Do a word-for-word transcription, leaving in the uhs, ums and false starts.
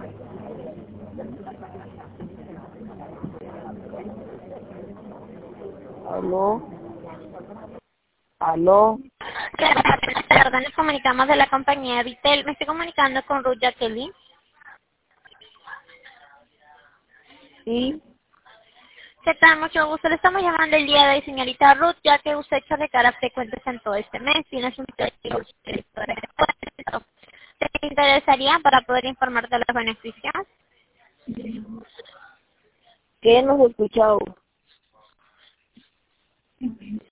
Aló. Aló. Perdón, nos comunicamos de la compañía Vitel. Me estoy comunicando con Ruth Jacqueline. Sí. ¿Qué tal? Mucho gusto. Le estamos llamando el día de hoy, señorita Ruth, ya que usted se declara frecuentes en todo este mes. Tiene un ¿te interesaría para poder informarte de los beneficios? ¿Qué no he escuchado?